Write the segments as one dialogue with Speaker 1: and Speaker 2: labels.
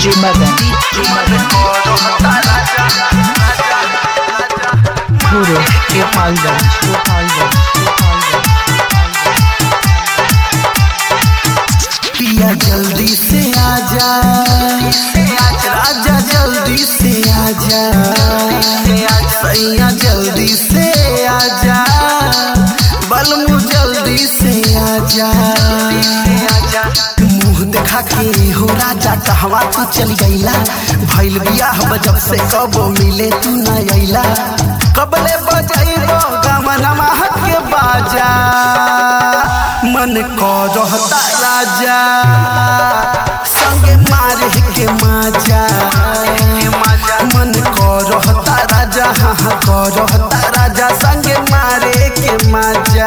Speaker 1: DJ Madan Puro Gopalganj
Speaker 2: पिया जल्दी से आजा राजा जल्दी से आजा सैया जल्दी से आजा बलमू जल्दी से आजा मुँह देखा के हो राजा कहवा तू चल गईला भइल बियाह जब से कब मिले तू न अइला कबले बजाइबो गमनमा के बाजा मन को रहता राजा संगे मारे के माजा मन को रहता राजा हाँ को रहता राजा संगे मारे के माजा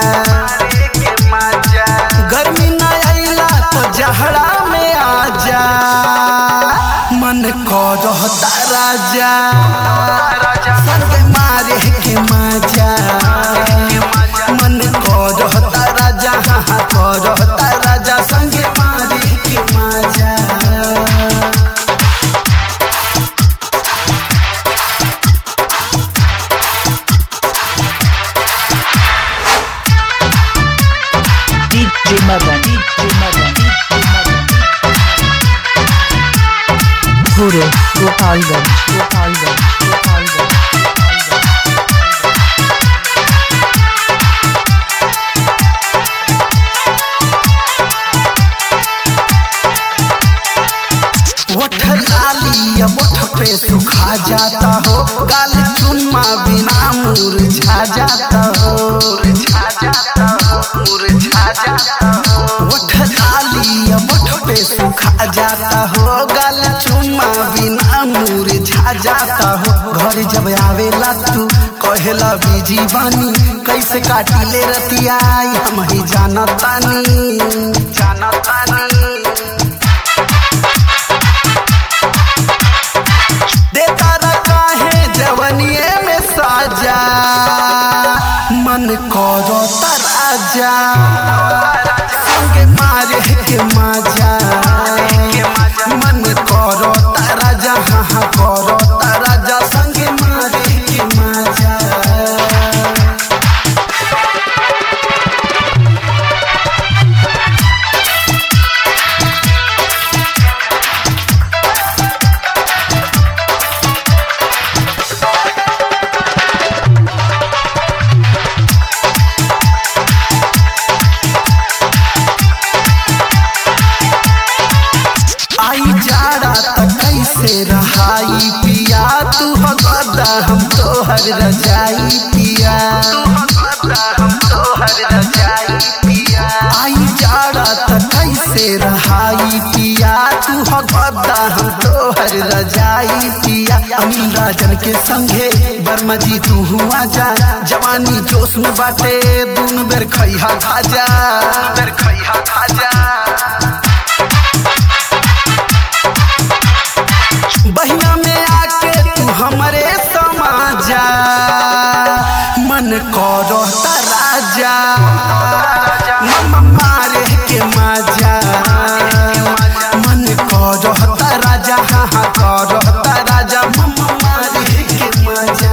Speaker 2: गर्मी न आइला तो जहरा में आजा मन को रहता राजा संगे मारे के माजा मन को रहता राजा हाँ को रहता राजा संगे मारे के माजा
Speaker 1: DJ Madan Puro Gopalganj
Speaker 2: मोठ पे सुखा जाता हो गाल चुनमा बिना मुरझा जाता हो मोठ पे सुखा जाता हो गाल चुनमा बिना मुरझा जाता हो घर जब आवेला तू कहेला बिजी बानी कैसे काटी ले रतिया हम ही जानतानी मन को रोता राजा संगे मारे के माजा मन को रोता राजा हाँ को रोता राजा संगे मारे के माजा कैसे रहाई पिया तू गदा हम तोहर रजाई पिया आई जाड़ा त कैसे रहाई पिया तू गदा हम तोहर रजाई पिया अमीन राजन के संगे वर्मा जी तू हुआ जा जवानी जोश में बाटे दून बेर खैहा खाजा बहिया में आके तू हमरे समाजा मन को रहता राजा मारे के माजा मन को रहता राजा हाँ को रहता राजा मारे के माजा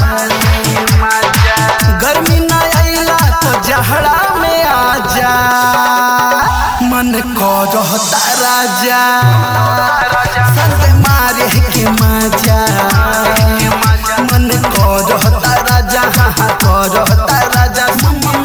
Speaker 2: गर्मी न आइला तो जहरा में आजा मन को रहता राजा संगे मारे के माजा मन को रहता राजा हाँ को रहता राजा